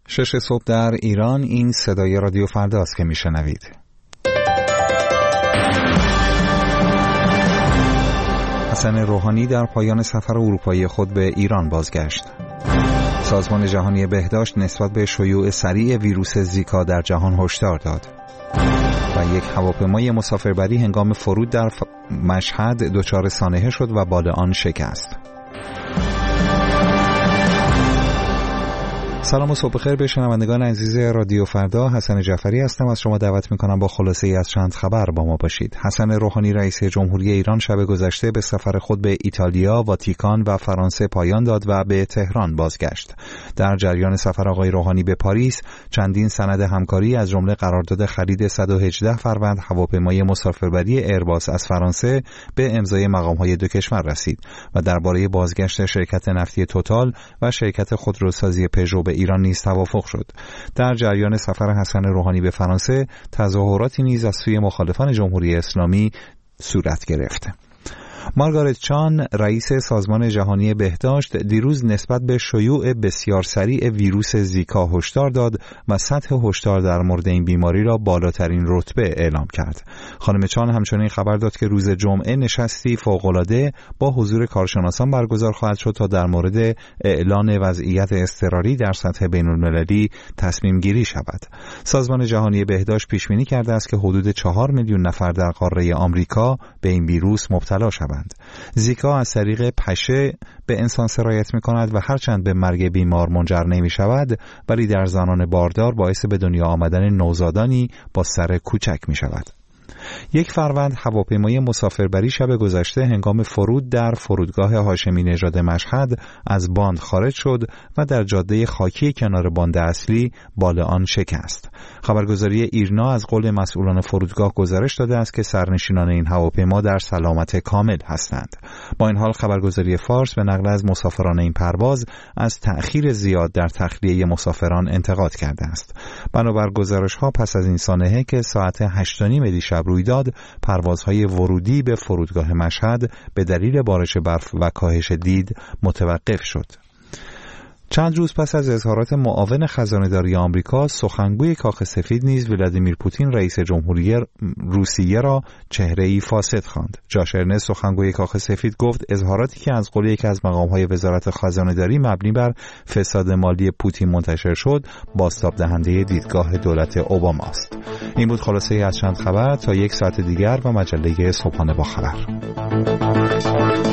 6 صبح در ایران. این صدای رادیو فردا است که میشنوید. حسن روحانی در پایان سفر اروپایی خود به ایران بازگشت. سازمان جهانی بهداشت نسبت به شیوع سریع ویروس زیکا در جهان هشدار داد. و یک هواپیمای مسافربری هنگام فرود در مشهد دچار سانحه شد و بال آن شکست. سلام و صبح بخیر به شنوندگان عزیز رادیو فردا. حسن جعفری هستم. از شما دعوت می‌کنم با خلاصه ای از چند خبر با ما باشید. حسن روحانی رئیس جمهوری ایران شب گذشته به سفر خود به ایتالیا، واتیکان و فرانسه پایان داد و به تهران بازگشت. در جریان سفر آقای روحانی به پاریس، چندین سند همکاری از جمله قرارداد خرید 118 فروند هواپیمای مسافربری ایرباس از فرانسه به امضای مقام‌های دو کشور رسید و درباره بازگشت شرکت نفتی توتال و شرکت خودروسازی پژو به ایران نیز توافق شد. در جریان سفر حسن روحانی به فرانسه، تظاهراتی نیز از سوی مخالفان جمهوری اسلامی صورت گرفت. مارگارت چان رئیس سازمان جهانی بهداشت دیروز نسبت به شیوع بسیار سریع ویروس زیکا هشدار داد و سطح هشدار در مورد این بیماری را بالاترین رتبه اعلام کرد. خانم چان همچنین خبر داد که روز جمعه نشستی فوق‌العاده با حضور کارشناسان برگزار خواهد شد تا در مورد اعلان وضعیت اضطراری در سطح بین‌المللی تصمیم گیری شود. سازمان جهانی بهداشت پیش بینی کرده است که حدود 4 میلیون نفر در قاره آمریکا به این ویروس مبتلا شوند. زیکا از طریق پشه به انسان سرایت می کند و هرچند به مرگ بیمار منجر نمی شود، ولی در زنان باردار باعث به دنیا آمدن نوزادانی با سر کوچک می شود. 1 فروند هواپیمای مسافربری شب گذشته هنگام فرود در فرودگاه هاشمی نژاد مشهد از باند خارج شد و در جاده خاکی کنار باند اصلی بال آن شکست. خبرگزاری ایرنا از قول مسئولان فرودگاه گزارش داده است که سرنشینان این هواپیما در سلامت کامل هستند. با این حال خبرگزاری فارس به نقل از مسافران این پرواز از تأخیر زیاد در تخلیه مسافران انتقاد کرده است. بنابر گزارش‌ها پس از این سانحه که ساعت 8:30 دیشب روی داد، پروازهای ورودی به فرودگاه مشهد به دلیل بارش برف و کاهش دید متوقف شد. چند روز پس از اظهارات معاون خزانه‌داری آمریکا، سخنگوی کاخ سفید نیز ولادیمیر پوتین رئیس جمهوری روسیه را چهره‌ای فاسد خواند. جاش ارنست سخنگوی کاخ سفید گفت اظهاراتی که از قول یکی از مقام‌های وزارت خزانه‌داری مبنی بر فساد مالی پوتین منتشر شد، بازتاب دهنده دیدگاه دولت اوباما است. این بود خلاصه از چند خبر. تا 1 ساعت دیگر و مجله صبحانه با خبر.